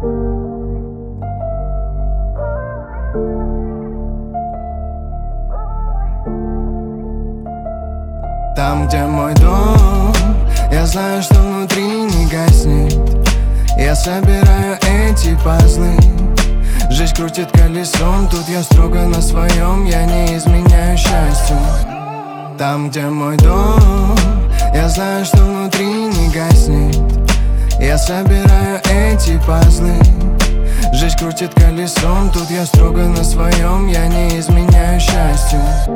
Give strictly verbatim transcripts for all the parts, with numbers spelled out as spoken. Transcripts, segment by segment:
Там, где мой дом, я знаю, что внутри не гаснет. Я собираю эти пазлы. Жизнь крутит колесом, тут я строго на своем. Я не изменяю счастью. Там, где мой дом, я знаю, что внутри не гаснет. Я собираю эти пазлы. Жизнь крутит колесом, тут я строго на своем. Я не изменяю счастью.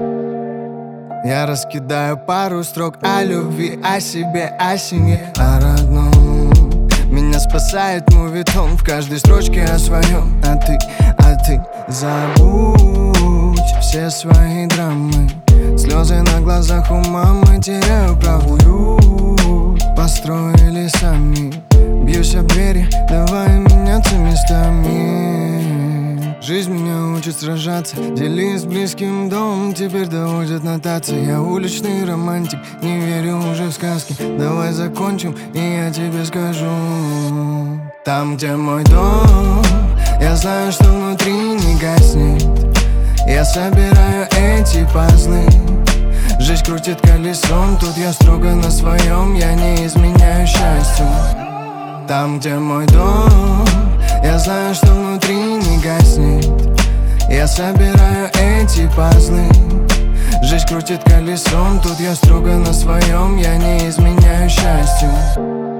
Я раскидаю пару строк о любви, о себе, о семье, о родном. Меня спасает мувитон, в каждой строчке о своем. А ты, а ты забудь все свои драмы. Слезы на глазах у мамы, теряю правду. Построили сами, бьюсь об двери, давай меняться местами. Жизнь меня учит сражаться, делись с близким домом, теперь доводят нотации. Я уличный романтик, не верю уже в сказки. Давай закончим, и я тебе скажу. Там, где мой дом, я знаю, что внутри не гаснет. Я собираю эти пазлы. Жизнь крутит колесом, тут я строго на своем. Я не изменяю счастью. Там, где мой дом, я знаю, что внутри не гаснет. Я собираю эти пазлы. Жизнь крутит колесом, тут я строго на своем. Я не изменяю счастью.